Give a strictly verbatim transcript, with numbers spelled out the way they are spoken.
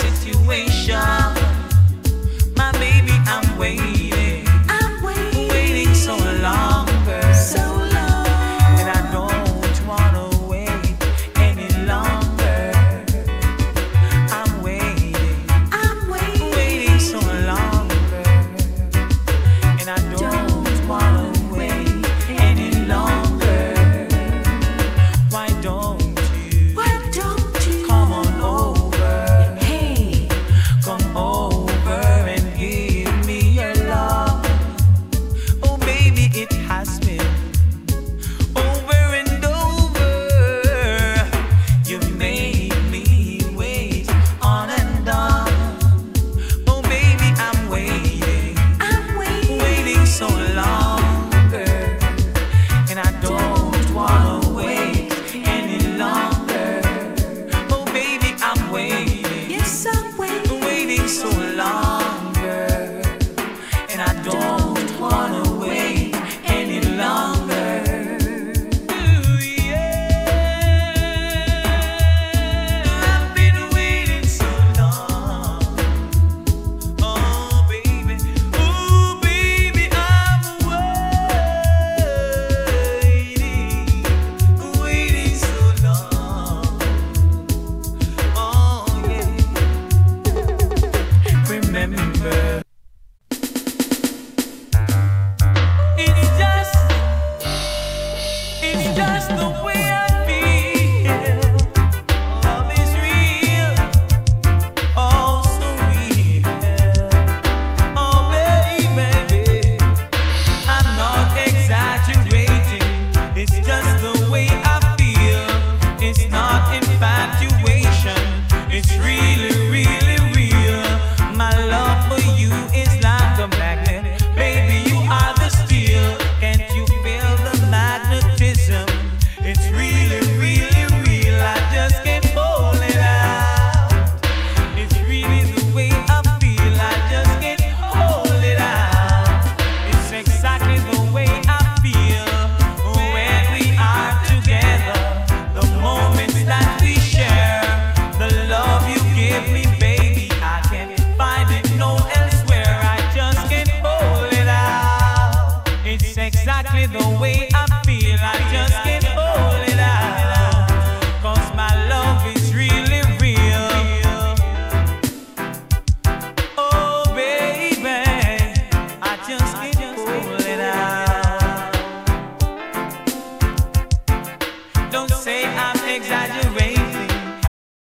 situation. My baby, I'm waiting. I'm waiting, waiting so long, girl. So long. And I don't wanna wait any longer. I'm waiting. I'm waiting, waiting so long, girl. And I don't, don't wanna wait any longer. Why don't you? Why don't you come on over? Hey, come over and give me your love. Oh baby, it has been over and over. You made me wait on and on. Oh baby, I'm waiting. I'm waiting, waiting so long, girl. And I don't wanna wait any longer. Oh baby, I'm waiting. Yes, I'm waiting, waiting so long, girl. And I don't wanna wait any longer. Ooh, yeah. I've been waiting so long. Oh baby, ooh baby, I'm waiting, waiting so long. Oh yeah. Remember, it's just, it's just the way I feel. Love is real, oh so real. Oh baby, I'm not exaggerating. It's just the way I feel. It's not infatuation. It's really, really real. My love for you is like a magnet. Baby, you are the steel. Can't you feel the magnetism? It's really, really real. I just can't hold it out. It's really the way I feel. I just can't hold it out. It's exactly the way I feel when we are together. The moments that we share, the love you give me, baby, I can't find it no elsewhere. I just can't hold it out. It's exactly the way I feel. I